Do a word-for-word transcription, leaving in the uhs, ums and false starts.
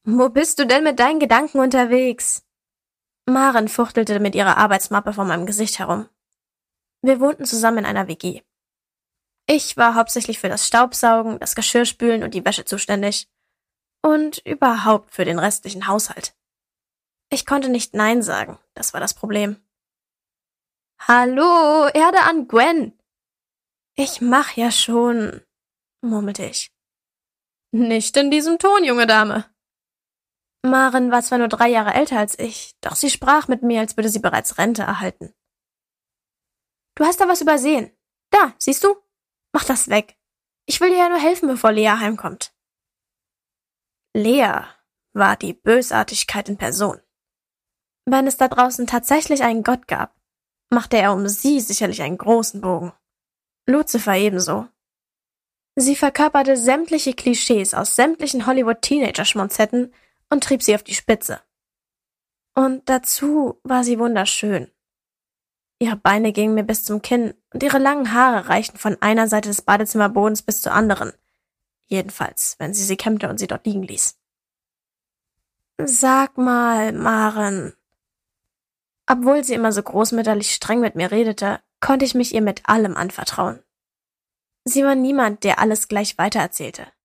Wo bist du denn mit deinen Gedanken unterwegs? Maren fuchtelte mit ihrer Arbeitsmappe vor meinem Gesicht herum. Wir wohnten zusammen in einer W G. Ich war hauptsächlich für das Staubsaugen, das Geschirrspülen und die Wäsche zuständig. Und überhaupt für den restlichen Haushalt. Ich konnte nicht Nein sagen, das war das Problem. Hallo, Erde an Gwen! Ich mach ja schon, murmelte ich. Nicht in diesem Ton, junge Dame. Maren war zwar nur drei Jahre älter als ich, doch sie sprach mit mir, als würde sie bereits Rente erhalten. Du hast da was übersehen. Da, siehst du? Mach das weg. Ich will dir ja nur helfen, bevor Lea heimkommt. Lea war die Bösartigkeit in Person. Wenn es da draußen tatsächlich einen Gott gab, machte er um sie sicherlich einen großen Bogen. Luzifer ebenso. Sie verkörperte sämtliche Klischees aus sämtlichen Hollywood-Teenager-Schmonzetten und trieb sie auf die Spitze. Und dazu war sie wunderschön. Ihre Beine gingen mir bis zum Kinn und ihre langen Haare reichten von einer Seite des Badezimmerbodens bis zur anderen. Jedenfalls, wenn sie sie kämmte und sie dort liegen ließ. Sag mal, Maren. Obwohl sie immer so großmütterlich streng mit mir redete, konnte ich mich ihr mit allem anvertrauen. Sie war niemand, der alles gleich weitererzählte.